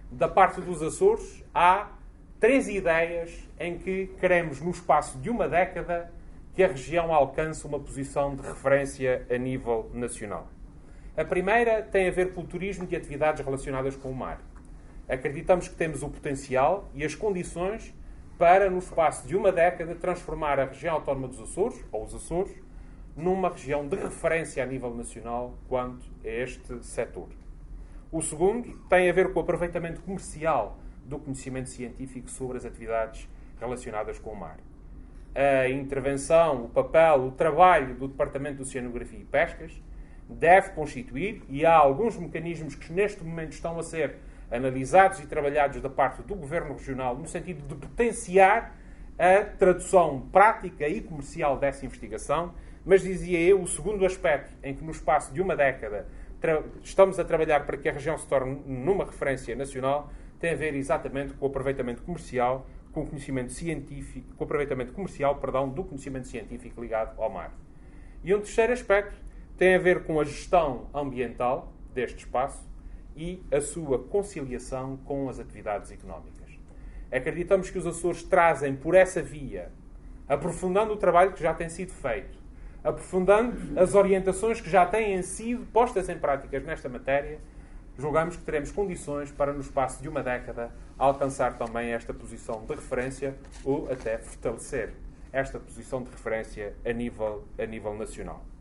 Da parte dos Açores, há 3 ideias em que queremos, no espaço de uma década, que a região alcance uma posição de referência a nível nacional. A primeira tem a ver com o turismo e atividades relacionadas com o mar. Acreditamos que temos o potencial e as condições para, no espaço de uma década, transformar a região autónoma dos Açores, ou os Açores, numa região de referência a nível nacional quanto a este setor. O segundo tem a ver com o aproveitamento comercial do conhecimento científico sobre as atividades relacionadas com o mar. A intervenção, o papel, o trabalho do Departamento de Oceanografia e Pescas deve constituir, e há alguns mecanismos que neste momento estão a ser analisados e trabalhados da parte do Governo Regional no sentido de potenciar a tradução prática e comercial dessa investigação, mas dizia eu, o segundo aspecto em que no espaço de uma década estamos a trabalhar para que a região se torne numa referência nacional tem a ver exatamente com o aproveitamento comercial, com o conhecimento científico, com o aproveitamento comercial, do conhecimento científico ligado ao mar. E um terceiro aspecto tem a ver com a gestão ambiental deste espaço e a sua conciliação com as atividades económicas. Acreditamos que os Açores trazem por essa via, aprofundando o trabalho que já tem sido feito, aprofundando as orientações que já têm sido postas em práticas nesta matéria, julgamos que teremos condições para, no espaço de uma década, alcançar também esta posição de referência ou até fortalecer esta posição de referência a nível nacional.